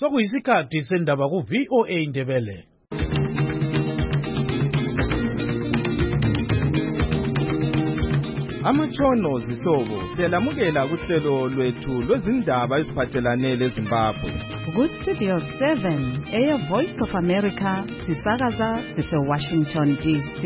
Sokuyisikhathi sendaba ku VOA Indebele. Amatshono zihlobo siyalamukela kuhlelo lwethu lwezindaba eziphathelane leZimbabwe. Ku Studio 7 eya Voice of America sisakaza sise Washington DC.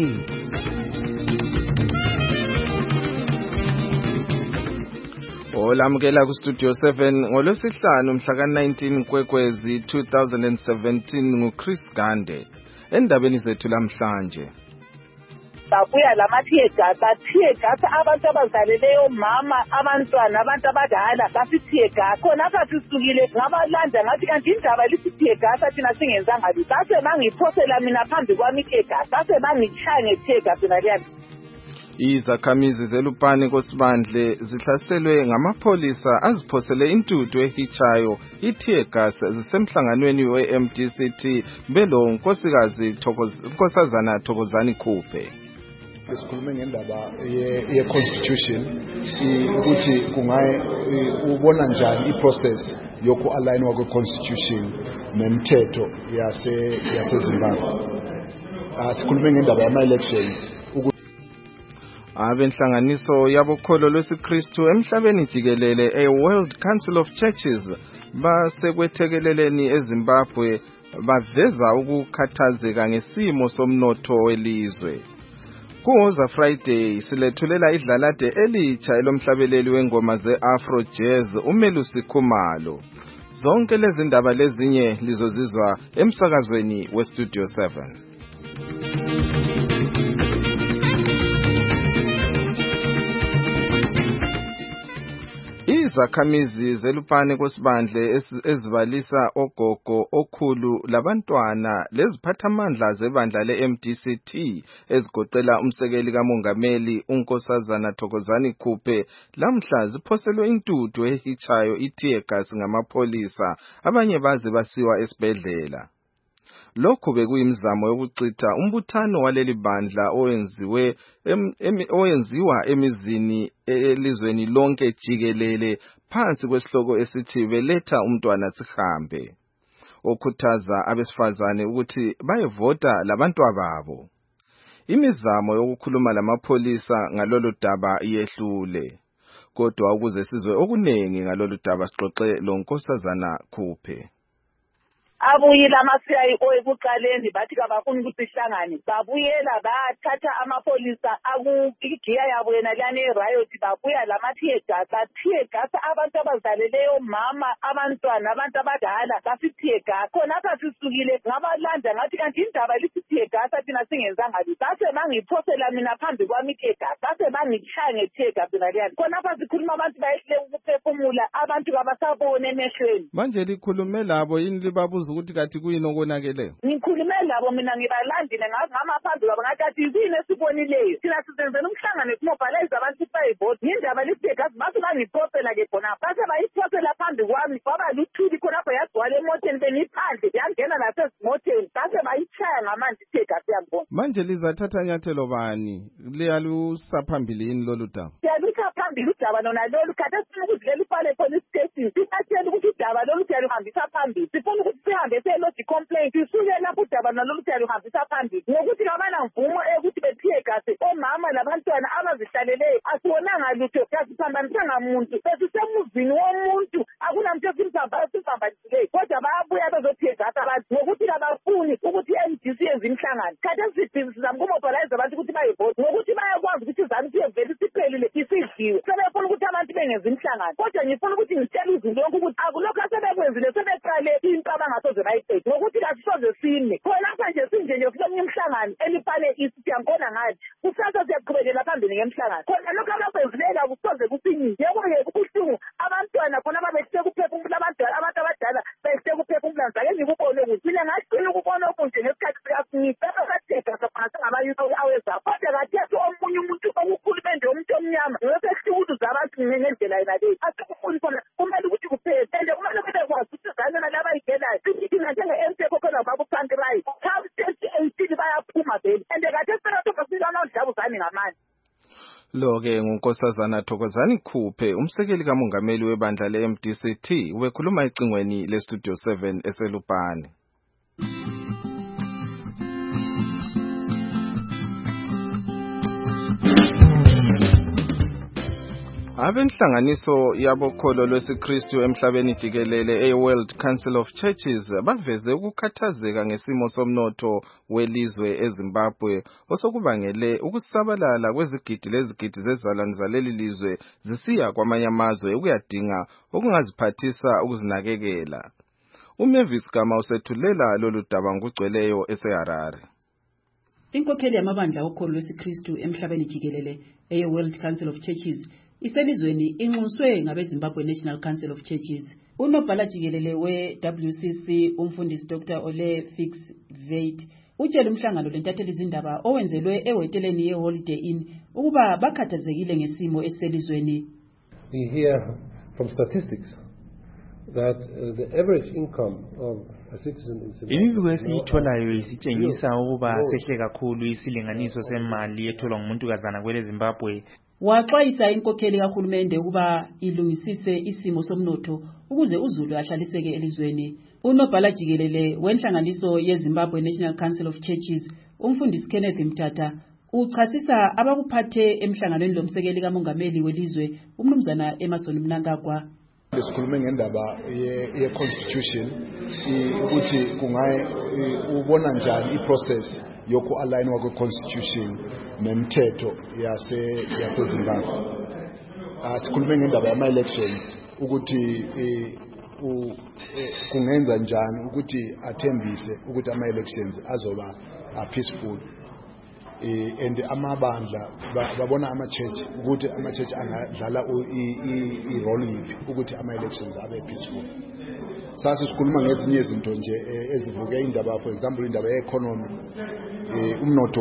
Olamukela ku Studio 7 ngolwesihlanu mhla ka-19 Nkwekwezi 2017 nguChris Gande. Endabeni zethu lamhlanje. Babuya lamathiyegasi abantu abazaleleyo mama abantwana abantu abadala basithiyegasi khona apha sisukile ngabalanda ngathi kanti indaba lisithiyegasi thina singenzanga lutho base bangiphosela mina phambi kwami ithiyegasi base bangitshaya ngethiyegasi naliyana. Izakhamizi zelupani kosibandle zihlaselwe ngamapholisa aziphosele intuthu ehichayo ithiyegasi zisemhlanganweni we-MDCT belo Nkosazana Thokozani Khuphe. Sikhulume ngendaba ye-constitution ukuthi kungaye ubona njani iprocess yoku align kwe-constitution nemithetho yaseZimbabwe. Sikhulume ngendaba yama-elections. Abenhlanganiso yabokholo lwesiKristu emhlabeni jikelele e-World Council of Churches basekwethekeleleni eZimbabwe baveza ukukhathazeka ngesimo somnotho welizwe. Kuwoza Friday silethulela idlalade elitsha elomhlabeleli wengoma ze-Afro Jazz uMelusi Khumalo. Zonke lezi ndaba lezinye lizozizwa emsakazweni weStudio 7. Izakhamizi zelupane kosibandle ezibalisa ogogo okhulu labantwana leziphathamandla zebandla le-MDCT ezigoqela umsekeli kamongameli uNkosazana Thokozani Khuphe lamhla ziphoselwe intuthu ehichayo ithiyegasi ngamapholisa abanye baze basiwa esibhedlela. Lokhu bekuyimizamo yokucitha umbuthano waleli bandla owenziwa emizini elizweni lonke jikelele phansi kwesihloko esithi beletha umntwana sihambe, okhuthaza abesifazane ukuthi bayevota labantwababo. Imizamo yokukhuluma lamapholisa ngalolu daba yehlule, kodwa ukuze sizwe okunengi ngalolu daba sixoxe lo Nkosazana Khuphe. Abuyela ama-CIO ekuqaleni bathi kabafuni ukuthi sihlangane babuyela bathatha amapholisa igiya yabo yena lana e-riot babuya lamathiyegasi abantu abazaleleyo mama abantwana abantu abadala basithiyegasi khona apha sisukile ngabalanda ngathi kanti indaba lisithiyegasi thina singenzanga lutho base bangiphosela mina phambi kwami ithiyegasi base bangitshaya ngethiyegasi naliyana khona apha sikhuluma abantu bayehluleka ukuphefumula abantu kabasabone emehlweni. Manje likhulume labo yini libabuza ukuthi kathi kuyini okonakeleyo? Ngikhulume labo mina ngibalandile ngamaphambi kwabo ngathi yini esibonileyo thina sizenzela umhlangano kumobilize abantu bayivoti indaba lisithiyegasi base bangiphosela ke khona base bayiphosela phambi kwami kwaba luthuli khonapho yagcwala emoteni beniphandle yangena nasezimoteni base bayitshaya ngamanzi ithiyegasi yangibona. Manje lizathatha nyathelo bani liyalusa phambili yini lolu daba? Siyalusa phambili udaba lona lolu kade sifuna ukuthi leli fale police station sithathele ukuthi udaba lolu siyaluhambisa phambili sifuna ukuthi sihambe selodge complaint sisuke lapho udaba nalolu siyaluhambisa phambili ngokuthi kabana mvumo ukuthi bethiyegasi omama labantwana abazihlaleleyo asibonanga lutho kasiphambanisanga muntu besisemuzini womuntu akunamuntu esimphambaniseyo kodwa bayabuya bezothiyegasi abantu ngokuthi kabafuni ukuthi i-MDC yenze imihlangano kade sizama ukumobilize abantu ukuthi bayivoti ngokuthi bayakwazi ukuthi izanu siyevele siphelile isidliwe sebefuna ukuthi abantu bengenza imihlangano kodwa ngifuna ukuthi ngitshele uzulu lonke ukuthi akulokho asebekwenzile sebeqale into abangasoze bayiqede ngokuthi kasisoze sime khona apha nje sinje kulomunye umhlangano elifane isiyankona ngathi kusasa siyaqhubekela phambili ngemihlangano khona lokho abakwenzileyo akusoze kusinyise yebo-ke kubuhlungu abantwana khona babesite kuphefumula abantu abadala besite kuphefumula ngizake ngikubone ukuthi mina ngaqina ukubona okunje ngesikhathi sikaSmith abathegasa khona sengabayuthi awezabo kodwa kathethi omunye umuntu okukhulumende umuntu omnyama ngiyosehlukuza abantu ngendlela yena leyo asikufuni khona kumele ukuthi kuphele and kumele bebekwazi ukuthi izane nalaba ayigelayo thina njenge-MP khona babusantirai come 2018 bayaphuma vele and kade sibelothoba silana udlabuzane ngamandla. Lo-ke ngunkosazana Thokozani Khuphe, umsekeli kamongameli webandla le-MDCT, ubekhuluma ecingweni le-Studio 7 eselupane. Abenhlanganiso yabokholo lwesiKristu emhlabeni jikelele e-World Council of Churches baveze ukukhathazeka ngesimo somnotho welizwe eZimbabwe osokubangele ukusabalala kwezigidi lezigidi zezalwane zaleli lizwe zisiya kwamanye amazwe ukuyadinga okungaziphathisa ukuzinakekela. uMavis Gama usethulela lolu daba ngokugcweleyo eseHarare. Inkokheli yamabandla okholo lwesiKristu emhlabeni jikelele e-World Council of Churches iselizweni inxuswe ngabeZimbabwe National Council of Churches. Unobhala jikelele we-WCC umfundisi Dr. Ole Fix Veit utshela umhlangano lentatheli izindaba owenzelwe ehoteleni ye-Holiday Inn ukuba bakhathazekile ngesimo eselizweni. We hear from statistics that the average income of a citizen in Zimbabwe. Imibiko esiyitholayo isitshengisa ukuba sehle kakhulu isilinganiso semali etholwa ngumuntukazana kwele Zimbabwe. Waxwayisa inkokheli kahulumende ukuba ilungisise isimo somnotho ukuze uZulu ahlaliseke elizweni. Unobhala jikelele wenhlanganiso yeZimbabwe National Council of Churches umfundisi Kenneth Mthatha uchasisa abakuphathe emhlanganweni lomsekeli kamongameli welizwe umnumzana Emerson Mnangagwa. Lesikhulume ngendaba ye-constitution ukuthi kungaye ubona njani iprocess yoku-align kwe-constitution nemithetho yaseZimbabwe. Sikhulume ngendaba yama-elections ukuthi kungenza njani ukuthi athembise ukuthi ama-elections azoba peaceful. And amabandla babona ama-church ukuthi ama-church angadlala i-role yiphi ukuthi ama-elections abe peaceful. Sasa sikhuluma ngezinye izinto nje ezivuke indaba, for example indaba ye-economy, umnotho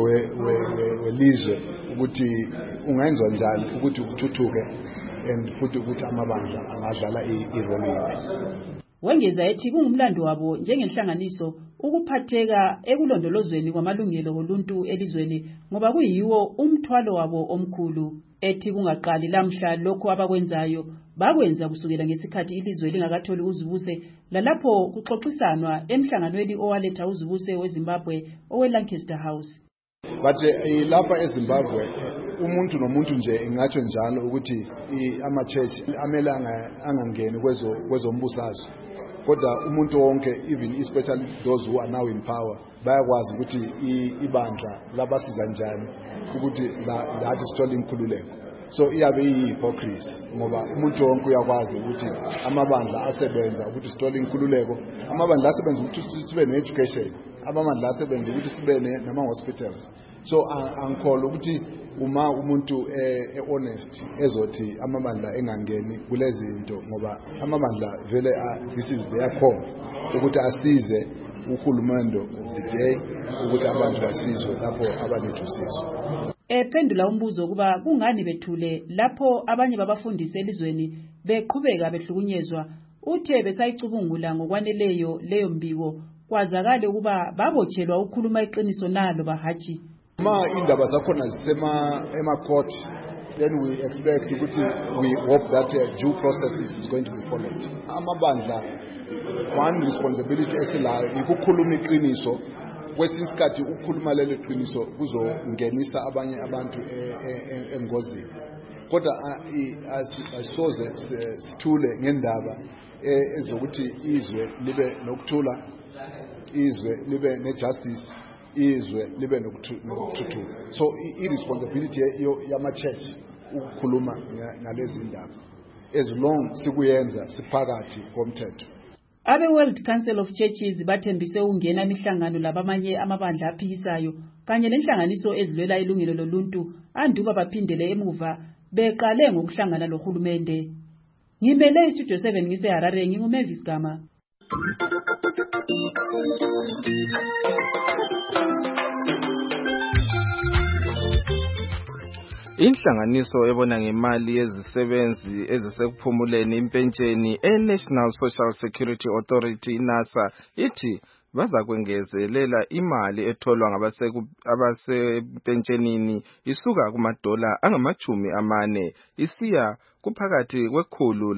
welizwe ukuthi ungenziwa njani ukuthi kuthuthuke and futhi ukuthi amabandla angadlala i-role yiphi. Wengeza ethi kungumlando wabo njengenhlanganiso ukuphatheka ekulondolozweni kwamalungelo oluntu elizweni ngoba kuyiwo umthwalo wabo omkhulu. Ethi kungaqali lamhla lokho abakwenzayo bakwenza kusukela ngesikhathi ilizwe lingakatholi uzibuse lalapho kuxoxisanwa emhlanganweni owaletha uzibuse weZimbabwe oweLancaster House. But lapha eZimbabwe umuntu nomuntu nje ingatsho njalo ukuthi ama-church amele angangeni kwezombusazwe. Kodwa umuntu wonke, even especially those who are now in power, bayakwazi ukuthi ibandla labasiza njani ukuthi lathi sithole inkhululeko. So iyabe iyi-hypocrisy ngoba umuntu wonke uyakwazi ukuthi amabandla asebenza ukuthi sithole inkhululeko, amabandla asebenza ukuthi sibe ne-education, amabandla asebenza ukuthi sibe nama-hospitals. So angikholwa ukuthi uma umuntu honest ezothi amabandla engangeni kulezi zinto ngoba amabandla vele this is their call ukuthi asize uhulumende the day ukuthi abantu basizwe lapho abanethu usizo. Ephendula umbuzo ukuba kungani bethule lapho abanye babafundisi elizweni beqhubeka behlukunyezwa, uthe besayicubungula ngokwaneleyo leyo mbiko kwazakale ukuba babotshelwa ukukhuluma iqiniso nalo bahathi. Ma indaba zakhona ema-court, then we expect ukuthi we hope that due process is going to be followed. Amabandla one responsibility esilayo ukukhuluma iqiniso, kwesinye isikhathi ukukhuluma lelo qiniso kuzongenisa abanye abantu engozini. Kodwa asisoze sithule ngendaba ezokuthi izwe libe nokuthula, izwe libe ne-justice, izwe libe nokuthuthuka. So i-responsibility yama-church ukukhuluma ngalezi ndaba as long sikuyenza siphakathi komthetho. Abe-World Council of Churches bathembise ungena imihlangano labamanye amabandla aphikisayo kanye nenhlanganiso ezilwela ilungelo loluntu anduba baphindele emuva beqale ngokuhlangana lohulumende. Ngimele iStudio 7 ngiseHarare, nginguMavis Gama. Inhlanganiso ebona ngemali yezisebenzi ezisekuphumuleni impentsheni eNational Social Security Authority NASA ithi bazakwengezelela imali etholwa abasepentshenini isuka kumadola angama-40 isiya kuphakathi kwekhulu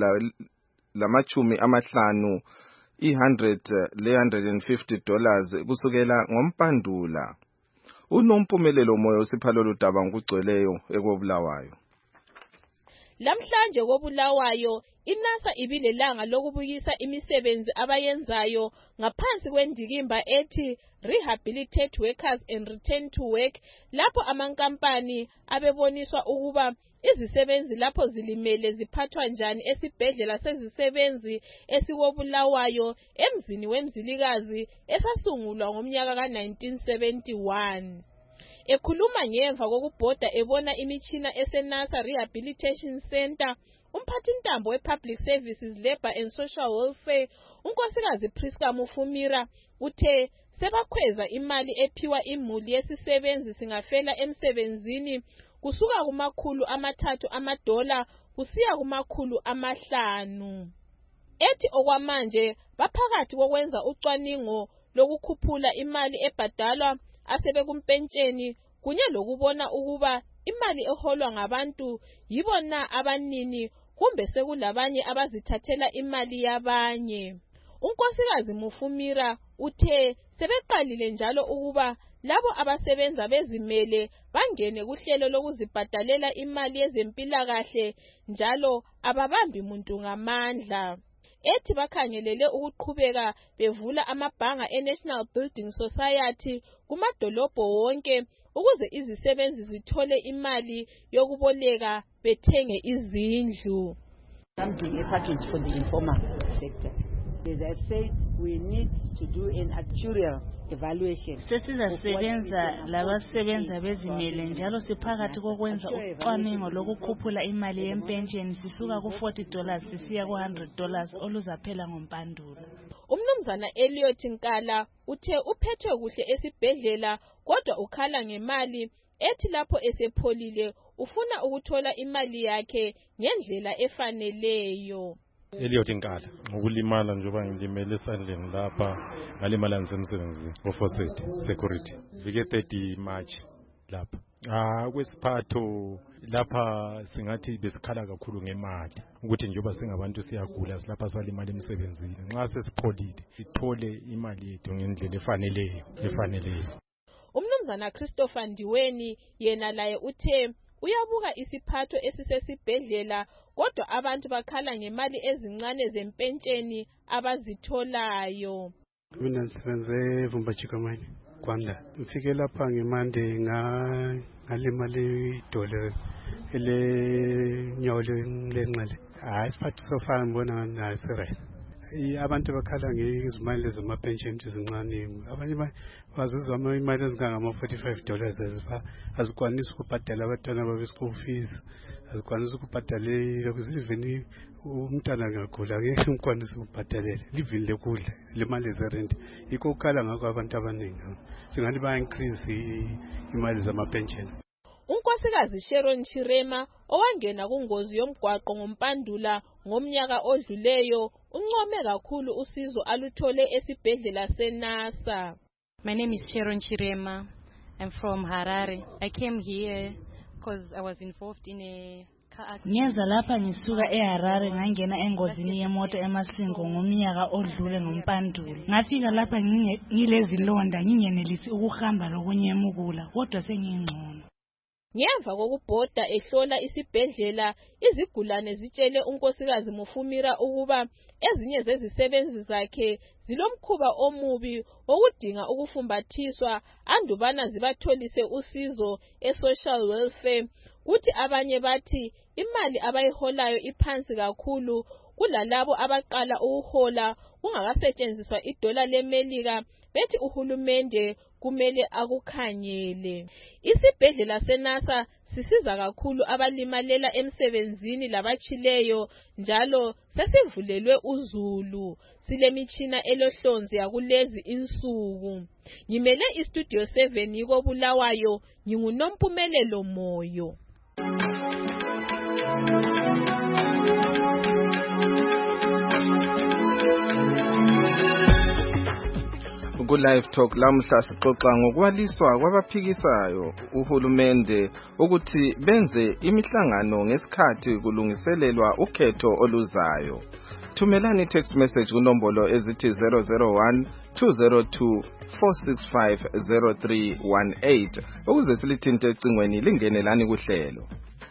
lama-50 $100 le $150 kusukela ngoMpandula. Unompumelelo moyo siphala lodaba ngokugcweleyo ekobulawayo. Lamhlanje kobulawayo iNASA ibilelanga lokubuyisa imisebenzi abayenzayo ngaphansi kwendikimba ethi Rehabilitate Workers and Return to Work, lapho amankampani abeboniswa ukuba izisebenzi lapho zilimele ziphathwa njani esibhedlela sezisebenzi esikobulawayo emzini wemzilikazi esasungulwa ngomnyaka ka-1971. Ekhuluma ngemva kokubhoda ebona imitshina eseNASA Rehabilitation Center, umphathintambo we-Public Services, Labour and Social Welfare, unkosikazi Priska Mufumira, uthe sebakhweza imali ephiwa imuli yesisebenzi singafela emsebenzini kusuka $300 kusiya $500. Ethi okwamanje baphakathi kokwenza ucwaningo lokukhuphula imali ebhadalwa asebekumpentsheni kunye lokubona ukuba imali eholwa ngabantu yibona abanini kumbe sekulabanye abazithathela imali yabanye. Unkosikazi Mufumira uthe sebeqalile njalo ukuba labo abasebenza bezimele bangene kuhlelo lokuzibhadalela imali yezempilakahle njalo ababambi muntu ngamandla. Ethi bakhangelele ukuqhubeka bevula amabhanga eNational Building Society kumadolobho wonke ukuze izisebenzi zithole imali yokuboleka bethenge izindlu. Something a package for the informal sector. As I've said, we need to do an actuarial evaluation. Sesizasebenza labasebenza bezimele njalo siphakathi kokwenza ucwaningo lokukhuphula imali yempensheni sisuka ku$40 sisiya ku$100 oluzaphela ngoMpandula. Umnumzana Elliot Nkala uthe uphethwe kuhle esibhedlela kodwa ukhala ngemali ethi lapho esepholile ufuna ukuthola imali yakhe ngendlela efaneleyo. Elliot Nkala ukulimala njengoba ngilimele esandleni lapha ngalimala ngisemsebenzini ofoseti security vike 30 March lapha kwesiphatho lapha singathi besikhala kakhulu ngemali ukuthi njengoba singabantu siyagula silapha salimala emsebenzini nxa sesipholile sithole imali yethu ngendlela efaneleyo. Umnumzana Christopher Ndiweni yena laye uthe uyabuka isiphatho esisesibhedlela kodwa abantu bakhala ngemali ezincane zempentsheni abazitholayo. Mina ngisebenze eVumba Chikamani Kwanda. Ngifike lapha ngeMonday ngalimali idolo elenyawo lenxele. Isiphatho sofana ngibona ngasire. Abantu bakhala ngezimali zamapension ezincane. Abanye bazuzama imali ezingama $45 azikwanisi ukubhadala abantwana babo school fees, azikwanisi ukubhadala lokuzivini umntana ngagula ngeke ngikwanise ukubhadalela livini lekudla lemali zerent. Yikho ukhala ngakho abantu abaningi singathi ba increase imali zamapension. Unkosikazi Sharon Chirema owangena kungozi yomgwaqo ngoMpandula ngomnyaka odluleyo uncome kakhulu usizo aluthole esibhedlela seNASA. My name is Sharon Chirema. I'm from Harare. I came here because I was involved in a car accident. Ngeza lapha ngisuka eHarare ngangena engozini yemoto eMasingo ngomnyaka odlule ngoMpandula. Ngafika lapha ngilezilonda ngingenelisi ukuhamba lokunyemukula kodwa sengingcono. Ngemva kokubhoda ehlola isibhedlela izigulane zitshele unkosikazi Mufumira ukuba ezinye zezisebenzi zakhe zilomkhuba omubi okudinga ukufumbathiswa andubana zibatholise usizo eSocial Welfare kuthi abanye bathi imali abayiholayo iphansi kakhulu kulalabo abaqala ukuhola kungakasetshenziswa $1 leMelika bethi uhulumende kumele akukhanyele. Isibhedlela seNASA sisiza kakhulu abalimalela emsebenzini labachileyo njalo sesivulelwe uzulu. Silemitshina elohlonzi yakulezi insuku. Ngimele iStudio 7 yikobulawayo nginguNompumelelo Moyo. ku Live Talk lamhla sixoxa ngokwaliswa kwabaphikisayo uhulumende ukuthi benze imihlangano ngesikhathi kulungiselelwa ukhetho oluzayo. Thumelani text message kunombolo ezithi 001 202 465 0318 ukuze silithinte ecingweni lingenelani kuhlelo.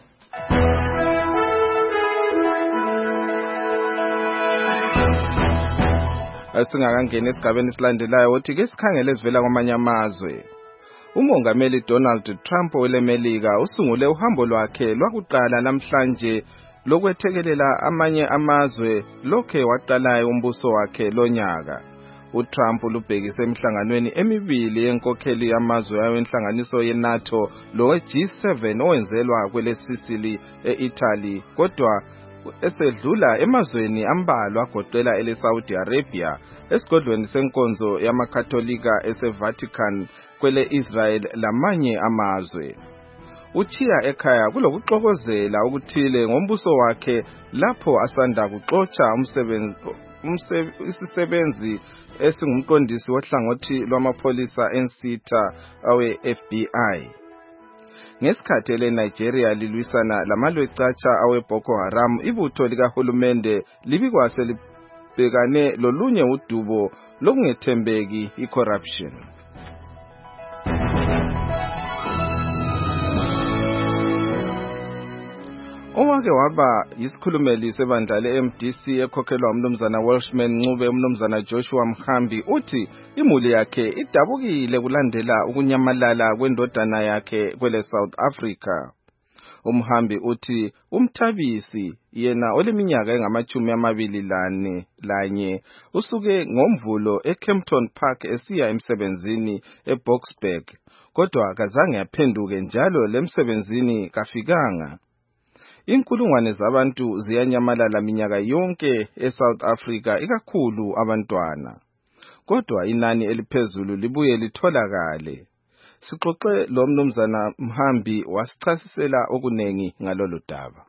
Asingakangena esigabeni silandelayo uthi ke sikhangele sivela kwamanye amazwe. Umongameli Donald Trump welemelika usungule uhambo lwakhe lwakuqala namhlanje lokwethekelela amanye amazwe lokhe waqalayo umbuso wakhe lonyaka. uTrump lubhekise emhlanganweni emibili yenkokheli yamazwe ayo enhlanganiso yeNATO lowe-G7 owenzelwa kwele Sicily eItaly kodwa esedlula emazweni ambalwa agoqela ele-Saudi Arabia esigodlweni senkonzo yamakatholika ese-Vatican kwele Israel lamanye amazwe. Uchiya ekhaya kulokuxokozela ukuthile ngombuso wakhe lapho asanda kuxotsha isisebenzi esingumqondisi wohlangothi lwamapholisa ensitha awe-FBI. Ngesikhathi leNigeria lilwisana lamalwecatsha awe-Boko Haram, ibutho likahulumende libikwase libhekane lolunye udubo lokungethembeki i-corruption. Owake waba yisikhulumeli sebandla le-MDC ekhokhelwa umnumzana Welshman Ncube umnumzana Joshua Mhambi uthi imuli yakhe idabukile kulandela ukunyamalala kwendodana yakhe kwele South Africa. Umhambi uthi umthabisi yena oleminyaka engama-21 usuke ngomvulo eKempton Park esiya emsebenzini eBoksburg kodwa kazange aphenduke njalo lemsebenzini kafikanga. Inkulungwane zabantu ziyanyamalala minyaka yonke eSouth Africa ikakhulu abantwana. Kodwa inani eliphezulu libuye litholakale. Sixoxe lo mnumzana Mhambi wasichasisela okunengi ngalolu daba.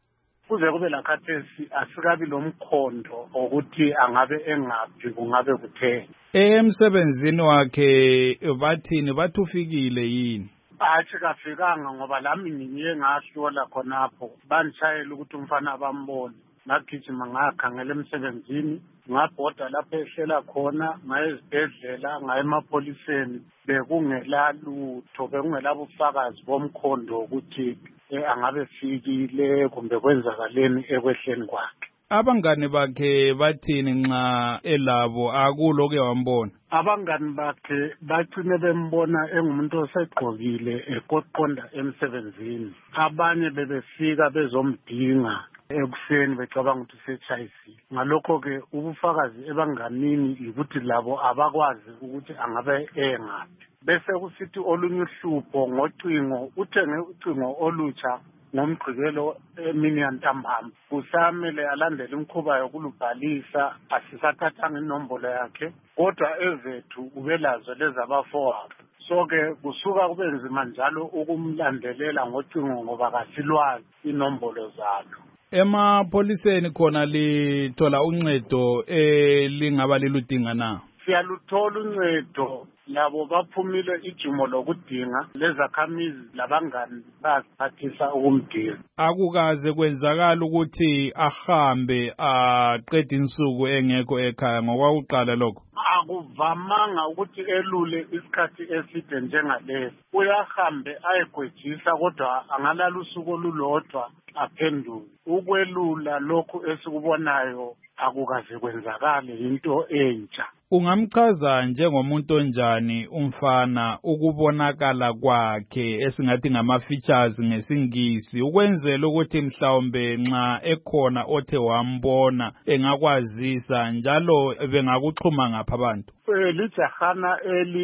Kuze kube lakhathesi asikabi lomkhondo ukuthi angabe engaphi kungabe kutheni. Emsebenzini wakhe bathini bathufikile yini? Athi kafikanga ngoba lami ngiye ngahlola khonapho banishayela ukuthi umfana bambone ngagijima ngakhangela emsebenzini ngabhoda lapho ehlela khona ngayezibhedlela ngayemapholiseni bekungelalutho bekungelabufakazi bomkhondo ukuthi angabe fikile kumbe kwenzakaleni ekwehleni kwakhe. Abangani bakhe bathini nxa elabo akuloke wambona? Abangani bakhe bacine bembona engumuntu osegqokile eqoqonda emsebenzini. Abanye bebefika bezomdinga ekuseni becabanga ukuthi usechayisile. Ngalokho ke ubufakazi ebanganini ukuthi labo abakwazi ukuthi angabe engaphi. Bese kusithi olunye uhlupho ngocingo uthenge ucingo olutsha ngomgqibelo emini yantambama. Kusamele alandele imkhuba yokulubhalisa asisathathanga inombolo yakhe kodwa ezethu ubelazo lezabafowabo. So ke kusuka kube nzima njalo ukumlandelela ngocingo ngoba kasilwazi inombolo zalo. Emapholiseni khona lithola uncedo lingaba liludinga na? Siyaluthola uncedo labo baphumile ijumo lokudinga lezakhamizi labangani baziphathisa ukumdinga. Akukaze kwenzakala ukuthi ahambe aqede insuku engekho ekhaya ngokwakuqala lokho? Akuvamanga ukuthi elule isikhathi eside njengalesi. Uyahambe ayegwejisa kodwa angalala usuku olulodwa aphenduke. Ukwelula lokhu esikubonayo akukaze kwenzakale into entsha. Ungamchaza njengomuntu onjani umfana ukubonakala kwakhe esingathi ngama-features ngesingisi ukwenzela ukuthi mhlawumbe nxa ekhona othe wambona engakwazisa njalo bengakuxhuma ngapha abantu? Lijahana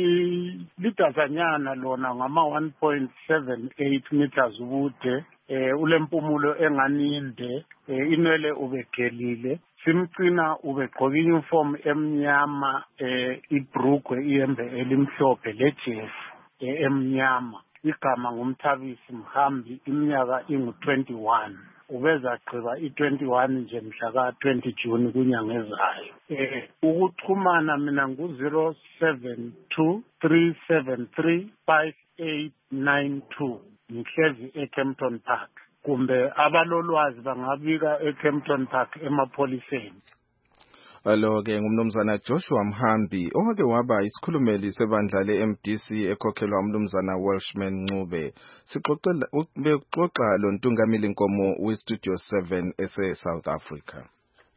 lidazanyana lona ngama-1.78 meters ubude. Ulempumulo enganinde, inwele ubegelile. Simcina ubegqoka uniform emnyama, ibrugwe iyembe elimhlophe lejesi emnyama. Igama ngumthabisi Mhambi, iminyaka ingu-21. ubezagqiba i-21 nje mhla ka-20 June kunyanga ezayo. Ukuxhumana mina ngu-072 373 5892 ngihlezi eKempton Park, kumbe abalolwazi bangabika eKempton Park emapholiseni. Alo-ke ngumnumzana Joshua Mhambi owake waba isikhulumeli sebandla le-MDC ekhokhelwa umnumzana Welshman Ncube. Bexoxa lo Ntungamili Nkomo we-Studio 7 ese-South Africa.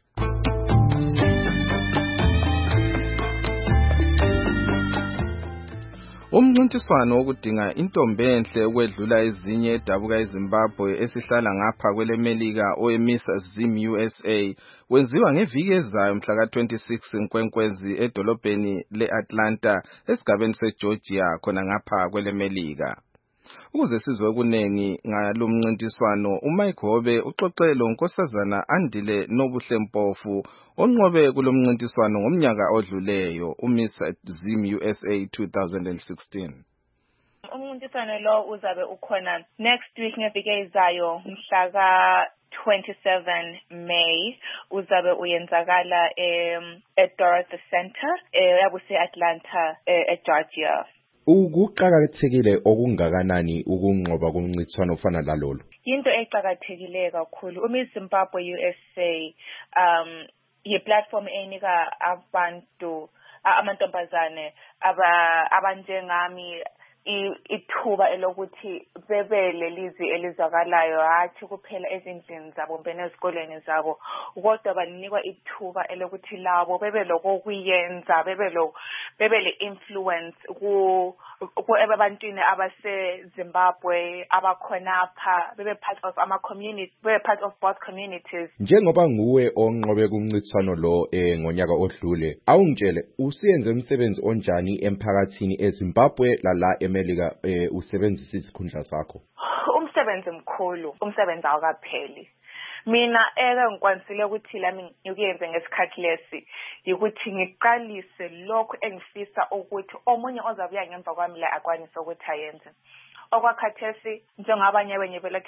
Umncintiswano wokudinga intombi enhle ukwedlula ezinye edabuka eZimbabwe esihlala ngapha kwele Melika oweMiss Zim USA wenziwa ngeviki ezayo mhla ka-26 Nkwenkwezi edolobheni le-Atlanta esigabeni seGeorgia khona ngapha kwele Melika. Ukuze sizwe kunengi ngalo mncintiswano, uMike Hobe uxoxele uNkosazana Andile Nobuhle Mpofu onqobe kulo mncintiswano ngomnyaka odluleyo uMiss Zim USA 2016. Umncintiswano lo uzabe ukhona next week ngeviki ezayo mhla ka-27 May uzabe uyenzakala eDorothy Center yabuse-Atlanta eGeorgia. Ukuqakathekile okungakanani ukunqoba kumncintiswano ofana lalolo? Into eqakathekile kakhulu uMiss Zimbabwe USA yi-platform enika amantombazane abanjengami ithuba elokuthi bebe lelizwi elizwakalayo hathi kuphela ezindlini zabo mbene ezikoleni zabo, kodwa banikwa ithuba elokuthi labo bebe lokuyenza, bebe le-influence ebantwini abase-Zimbabwe abakhonapha, bebe part of ama-community, bebe part of both communities. Njengoba nguwe onqobe kumncintiswano lo ngonyaka odlule, awungitshele usiyenze umsebenzi onjani emphakathini eZimbabwe lala eMelika usebenzisa isikhundla sakho? Umsebenzi mkhulu, umsebenzi awukapheli. Mina ngikwanisile ukuthi lami ngikuyenze ngesikhathi lesi ukuthi ngiqalise lokho engifisa ukuthi omunye ozabuya ngemva kwami la akwanise ukuthi ayenze. Okwakhathesi njengabanye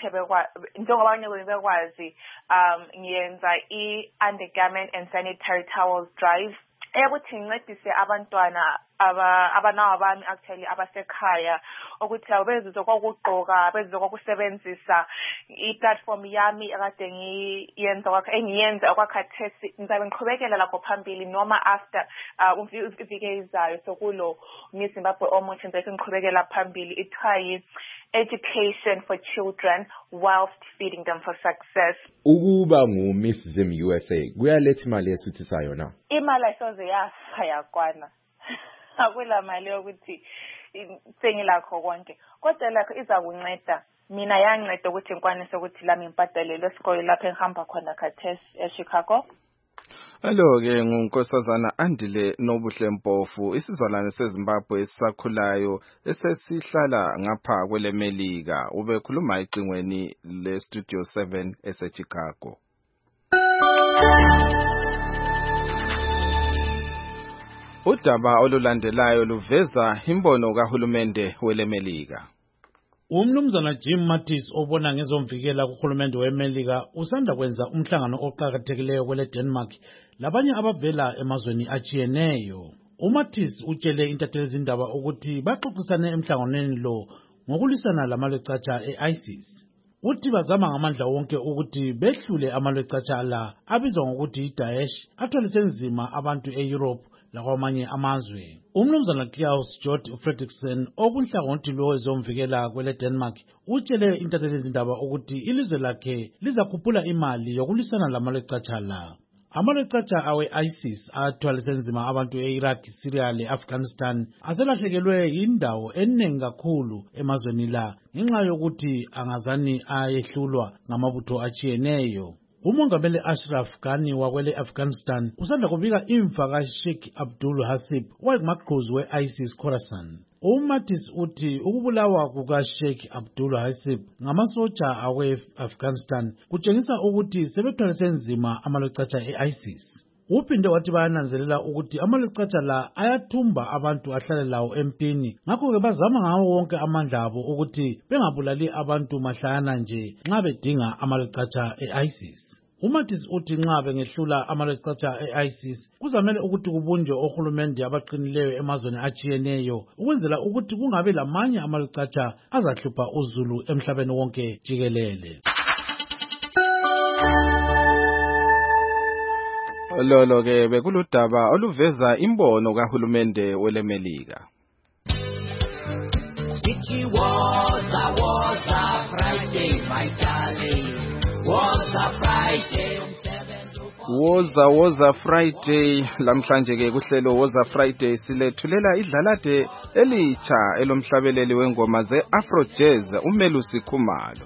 bekwazi ngiyenza i-undergarment and sanitary towels drive ukuthi ngincedise abantwana abanawa bami actually abasekhaya ukuthi bezizwe kokugqoka, bezizwe kokusebenzisa i-platform yami akade engiyenza okwakhathesi. Ngizabe ngiqhubekela lapho phambili noma after iviki ezayo sokulo Miss Zimbabwe omutsha ngizabe ngiqhubekela phambili. Ithiwa Education for Children whilst feeding them for success. Ukuba ngu-Miss Zim USA kuyaletha imali esuthisayo na? Imali ayisoze yafa yakwana. Akula mali yokuthi sengilakho konke, kodwa lakho iza kunceda. Mina yanginceda ukuthi ngikwanise ukuthi lami ngibhadalele esikole lapho engihamba khona khathesi eChicago. Alo-ke nguNkosazana Andile Nobuhle Mpofu, isizalwane seZimbabwe esisakhulayo esesihlala ngapha kwele Melika. Ubekhuluma ecingweni le-Studio 7 eseChicago. Udaba olulandelayo luveza imbono kahulumende wele Melika. Umnumzana Jim Mattis obona ngezomvikela kuhulumende weMelika usanda kwenza umhlangano oqhakathekileyo kwele Denmark labanye abavela emazweni atshiyeneyo. uMattis utshele intatheli zindaba ukuthi baxoxisane emhlanganweni lo ngokulisana lamalwecatsha e-ISIS. Uthi bazama ngamandla wonke ukuthi behlule amalwecatsha la abizwa ngokuthi iDaesh athwalise nzima abantu eEurope lakwamanye amazwe. Umnumzana Klaus Jort Fredriksen okunhlangothi lwezomvikela kwele Denmark utshele intatheli zindaba ukuthi ilizwe lakhe lizakhuphula imali yokulisana lamalwecatsha la. Amalwecatsha awe-ISIS athwalise nzima abantu e-Iraq, Syria le-Afghanistan aselahlekelwe yindawo eningi kakhulu emazweni la ngenxa yokuthi angazani ayehlulwa ngamabutho atshiyeneyo. Umongameli Ashraf Ghani wakwele Afghanistan usanda kubika imfa kaSheikh Abdul Hasib owayengumaqhuzu we-ISIS Khorasan. uMattis uthi ukubulawa kukaSheikh Abdul Hasib ngamasotsha awe-Afghanistan kutshengisa ukuthi sebethwalise nzima amalwecatsha e-ISIS. uphinde wathi bayananzelela ukuthi amaleqatha la ayathumba abantu ahlale lawo empini, ngakho-ke bazama ngawo wonke amandla abo ukuthi bengabulali abantu mahlayana nje nxa bedinga amaleqatha e-ISIS. uMattis uthi nxa bengehlula amaleqatha e-ISIS kuzamele ukuthi kubunjwe ohulumende abaqinileyo emazweni atshiyeneyo ukwenzela ukuthi kungabe lamanye amaleqatha azahlupha uzulu emhlabeni wonke jikelele. Lolo ke bekuludaba oluveza imbono kahulumende welemelika. Woza Friday lamhlanje ke kuhlelo Woza Friday silethulela idlalade elitsha elomhlabeleli wengoma ze-Afro Jazz uMelusi Khumalo.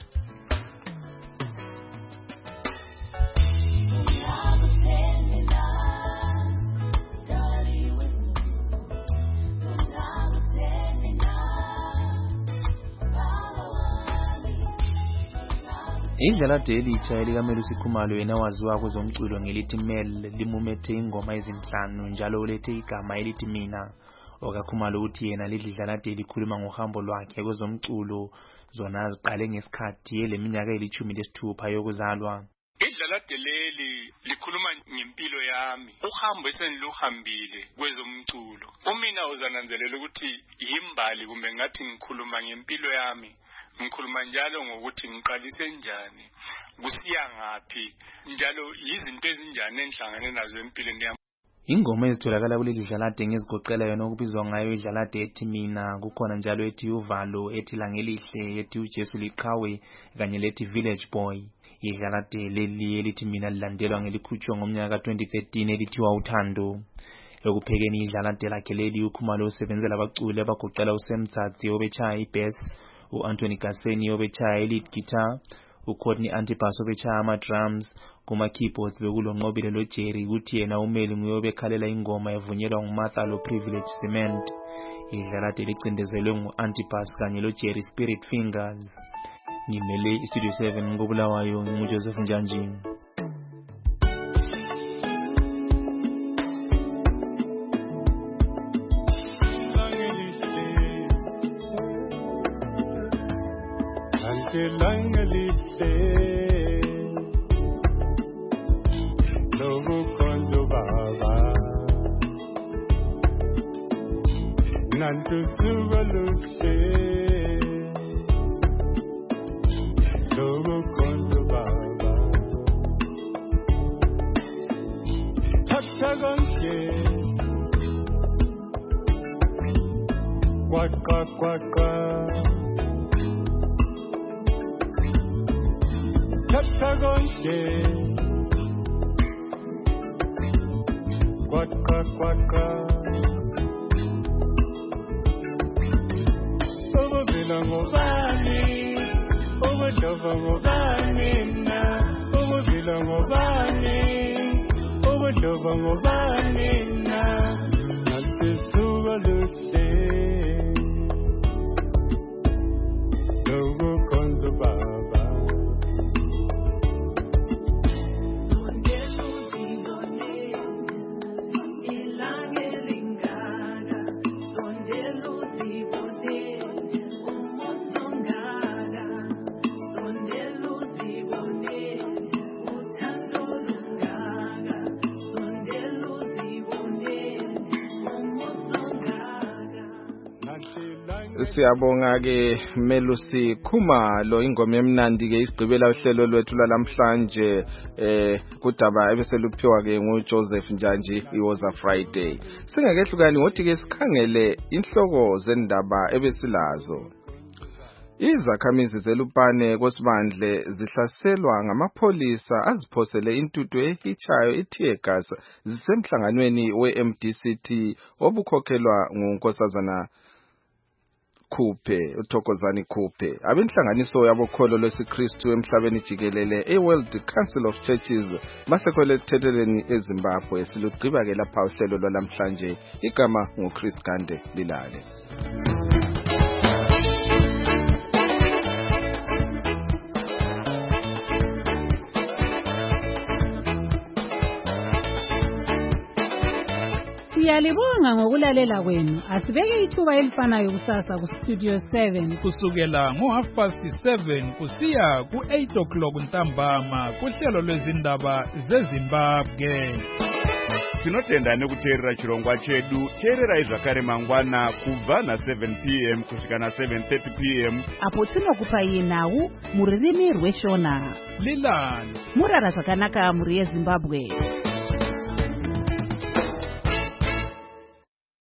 Idlalade elitsha elikaMelusi Khumalo yena waziwa kwezomculo ngelithi Mel limumethe ingoma ezinhlanu njalo ulethe igama elithi Mina. OkaKhumalo uthi yena lidlalade likhuluma ngohambo lwakhe kwezomculo zona ziqale ngesikhathi eleminyaka eli-16 yokuzalwa. Idlalade leli likhuluma ngempilo yami, uhambo eseniluhambile kwezomculo. Umina uzananzelela ukuthi yimbali kumbe ngathi ngikhuluma ngempilo yami. Ngikhuluma njalo ngokuthi ngiqalise njani, kusiya ngaphi, njalo yizinto ezinjani enhlangane nazo empilweni yami. Ingoma ezitholakala kuleli dlalade ngezigoqela yona okubizwa ngayo idlalade ethi Mina, kukhona njalo ethi Uvalo, ethi Langelihle, ethi uJesu Liqhawe kanye lethi Village Boy. Idlalade leli elithi Mina lilandelwa ngelikhutshwa ngomnyaka ka-2013 elithiwa Uthando. Ekuphekeni idlalade lakhe leli uKhumalo usebenzela abaculi abagoqela uSemtsatsi obetshaya ibass, u-Anthony Gaseni obetshaya i-lead guitar, uCourtney Antipas obetshaya ama-drums, kuma-keyboards bekulonqobile loJerry, kuthi yena uMeli nguye obekhalela ingoma evunyelwa nguMartha lo-Privilege Cement. Idlalade licindezelwe ngu-Antipas kanye loJerry Spirit Fingers. Ngimele iStudio 7 ngobulawayo nguJoseph Njanjini. Langelihle lobukhonzo baba nantusuka luhle lobukhonzo baba thatha konke kwaqa Konke Kwaka Ubuvila ngobani Ubudova ngobani na Ubuvila ngobani Ubudova ngobani na Nantisuka luhle Lobukhonzo baba Siyabonga ke Melusi Khumalo, ingoma emnandi ke isigqibela uhlelo lwethu lamhlanje kudaba ebeseluphiwa ke nguJoseph Njanji iWoza Friday. Singakehlukani ngothi ke sikhangele inhloko zendaba ebesilazo. Izakhamizi zelupane kwesibandle zihlaselwa ngamapholisa aziphosele intuthu ehichayo ithear gas zisemhlanganweni weMDCT obukhokhelwa nguNkosazana Thokozani Khuphe. Abenhlanganiso yabokholo lwesiKristu emhlabeni jikelele eWorld Council of Churches basekweletheleni eZimbabwe. Silugqiba ke lapha uhlelo lwalamhlanje. Igama nguChris Gande Lilale. Siyalibonga ngokulalela kwenu. Asibeke ithuba elifanayo kusasa ku Studio 7 kusukela ngo7:30 kusiya ku8 ntambama kuhlelo lwezindaba zeZimbabwe. Tinotenda nekuteerera chirongwa chedu. Teererai zvakare mangwana kubva na7 p.m. kusvika na7:30 p.m. apo tinokupai nhau mururimi rweshona. Lilani murara zvakanaka muri yeZimbabwe.